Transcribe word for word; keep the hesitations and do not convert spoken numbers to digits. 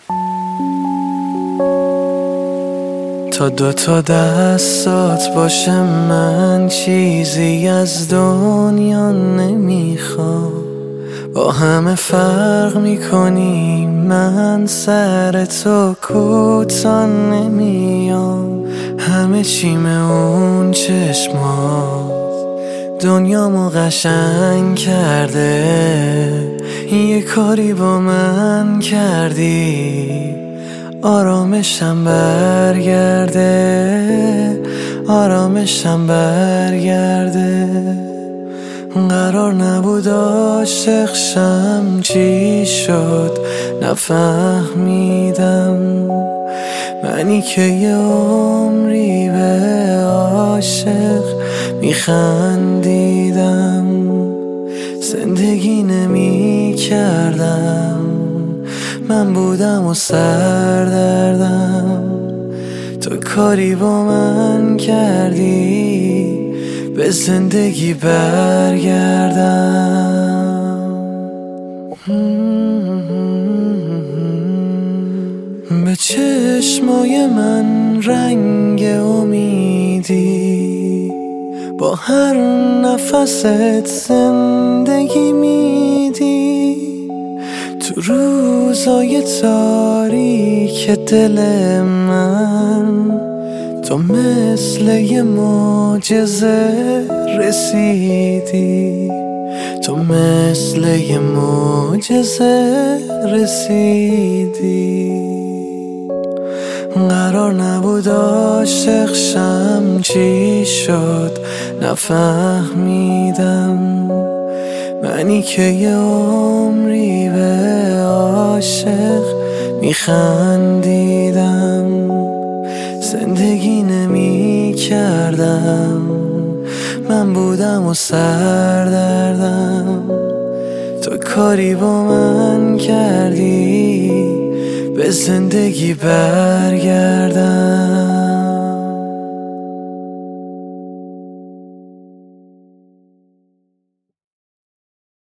تا دو تا دستات باشه من چیزی از دنیا نمیخوام. با همه فرق میکنی من سر تو کوتاه نمیام. همه چیم اون چشمات دنیامو قشنگ کرده. یه کاری با من کردی آرامشم برگرده، آرامشم برگرده. قرار نبود عاشق شم، چی شد نفهمیدم. منی که یه عمری به عاشق میخندیدم. زندگی نمی کردم، من بودم و سردردم. تو کاری با من کردی به زندگی برگردم. به چشمای من رنگ امیدی، با هر نفست زندگی میدی. تو روزای تاریک دل من تو مثل یه معجزه رسیدی، تو مثل یه معجزه رسیدی. قرار نبود عاشق شم، چی شد نفهمیدم. منی که یه عمری به عاشق میخندیدم. زندگی نمی کردم، من بودم و سردردم. تو کاری با من کردی به زندگی برگردم.